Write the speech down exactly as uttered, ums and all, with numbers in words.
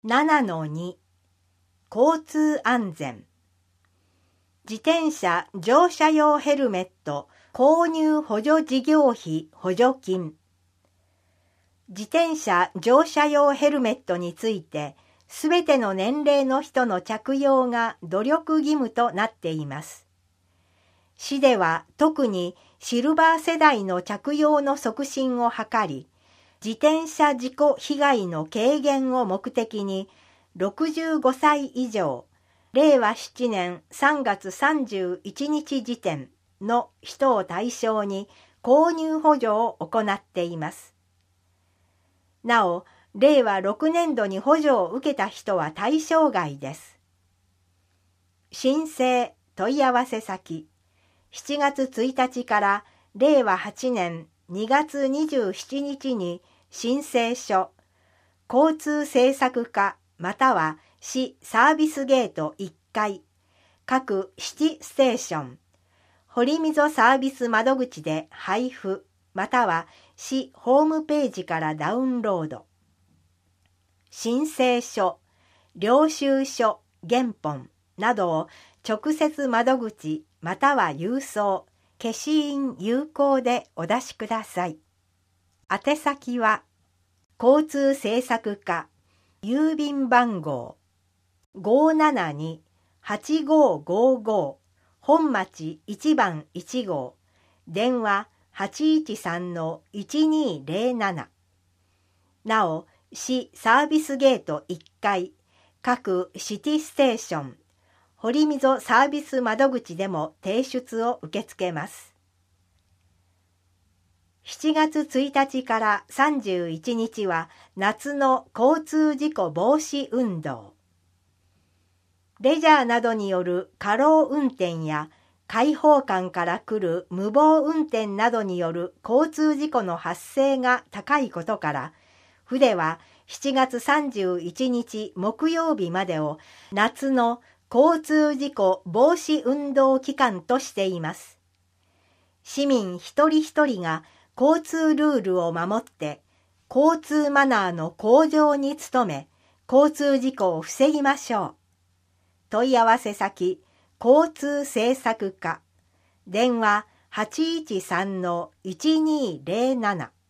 ななのに 交通安全。自転車乗車用ヘルメット購入補助事業費補助金。自転車乗車用ヘルメットについて、すべての年齢の人の着用が努力義務となっています。市では特にシルバー世代の着用の促進を図り、自転車事故被害の軽減を目的に、ろくじゅうごさい以上、れいわななねんさんがつさんじゅういちにち時点の人を対象に購入補助を行っています。なお、れいわろくねんどに補助を受けた人は対象外です。申請問い合わせ先、しちがつついたちかられいわはちねんにがつにじゅうしちにちに申請書、交通政策課または市サービスゲートいっかい、各シティステーション、堀溝サービス窓口で配布または市ホームページからダウンロード。申請書、領収書、原本などを直接窓口または郵送、消印有効でお出しください。宛先は、交通政策課、郵便番号 ごーななにはちごーごーごー 本町いちばんいちごう、電話 はちいちさんのいちにーぜろなな。なお、市サービスゲートいっかい、各シティステーション、堀溝サービス窓口でも提出を受け付けます。しちがつついたちからさんじゅういちにちは夏の交通事故防止運動。レジャーなどによる過労運転や開放感から来る無謀運転などによる交通事故の発生が高いことから、府ではしちがつさんじゅういちにち木曜日までを夏の交通事故防止運動期間としています。市民一人一人が交通ルールを守って交通マナーの向上に努め、交通事故を防ぎましょう。問い合わせ先、交通政策課、電話 はちいちさんのいちにーぜろなな。